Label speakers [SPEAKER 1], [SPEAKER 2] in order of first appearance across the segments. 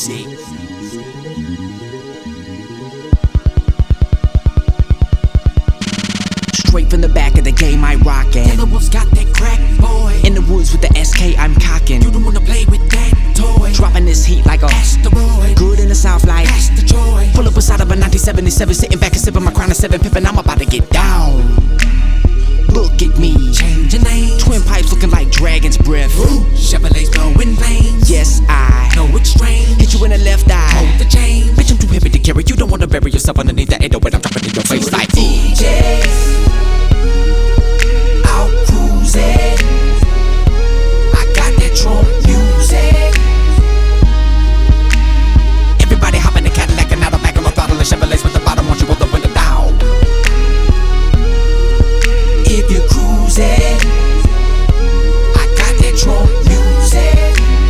[SPEAKER 1] music. Straight from the back of the game, I rockin'.
[SPEAKER 2] Yelawolf's got that crack, boy.
[SPEAKER 1] In the woods with the SK, I'm cockin'.
[SPEAKER 2] You don't wanna play with that toy.
[SPEAKER 1] Dropping this heat like a
[SPEAKER 2] asteroid.
[SPEAKER 1] Good in the south like
[SPEAKER 2] Astrojoy.
[SPEAKER 1] Pull up beside of a 1977, sitting back and sipping my Crown and 7 pippin'. I'm about to get down. Look at me,
[SPEAKER 2] Change your name.
[SPEAKER 1] twin pipes looking like dragon's breath.
[SPEAKER 2] Ooh, Chevrolets blowing flames.
[SPEAKER 1] Yes, I
[SPEAKER 2] know it's strange.
[SPEAKER 1] hit you in the left eye.
[SPEAKER 2] Hold the chain.
[SPEAKER 1] Bitch, I'm too heavy to carry. You don't wanna bury yourself underneath the 808. I'm dropping in your face like
[SPEAKER 2] DJs out cruising. I got that trunk music.
[SPEAKER 1] everybody hop in the Cadillac and out the back of my throttle and Chevrolets with the bottom. Won't you roll the window down?
[SPEAKER 2] If you're cruising, I got that trunk music.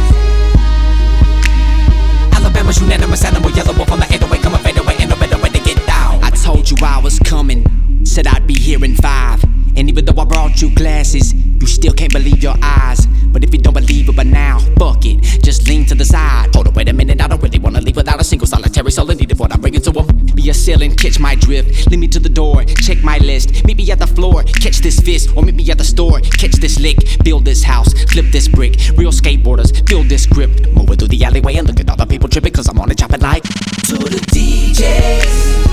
[SPEAKER 1] Alabama's unanimous animal, Yelawolf on the 808, come and fade away, ain't no better way to get down. I told you I was coming, said I'd be here in 5. And even though I brought you glasses, you still can't believe your eyes. But if you don't believe it by now, fuck it, just lean to the side. Hold up, wait a minute, I don't really wanna leave without a single solitary soul. I needed what I'm bringing to him. Be a ceiling, catch my drift, lead me to the door, check my list. Meet me at the floor, catch this fist, or meet me at the store, catch this lick. Build this house, flip this brick, real skateboarders, build this grip. Moving through the alleyway and look at all the people tripping, cause I'm on it chopping like
[SPEAKER 2] To the DJs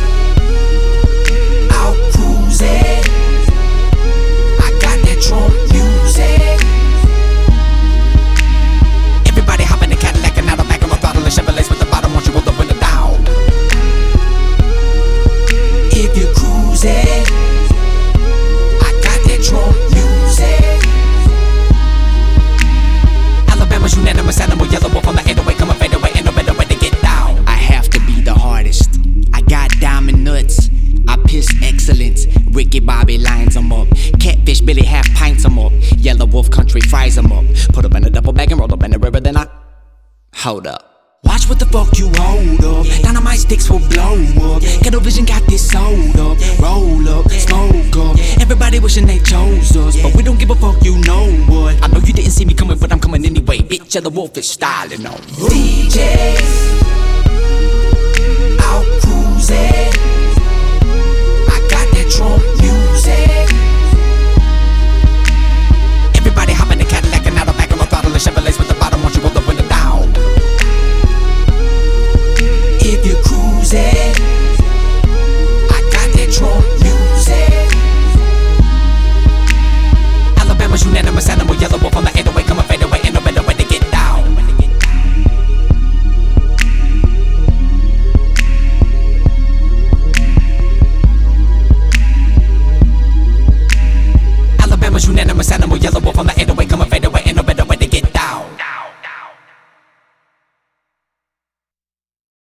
[SPEAKER 2] out cruising. I got that trunk music.
[SPEAKER 1] everybody hop in the Cadillac and out the back of my throttle and Chevrolets with the bottom. Won't you roll the window down?
[SPEAKER 2] If you're cruising, I got that trunk music.
[SPEAKER 1] Alabama's unanimous animal, Yelawolf on the 808, come and fade away, ain't no better way to get down. I have to be the hardest. I got diamond nuts. I piss excellence. Ricky Bobby lines them up. Catfish Billy half pints them up. Yelawolf country fries them up. Put them in a double bag and roll up in the river, then I hold up. Watch what the fuck you hold up. Dynamite sticks will blow up. Ghetto Vision got this sold up. Roll up, smoke up. Everybody wishing they chose us, but we don't give a fuck, you know what? I know you didn't see me coming, but I'm coming anyway. Bitch, Yelawolf is styling on.
[SPEAKER 2] DJs out cruising.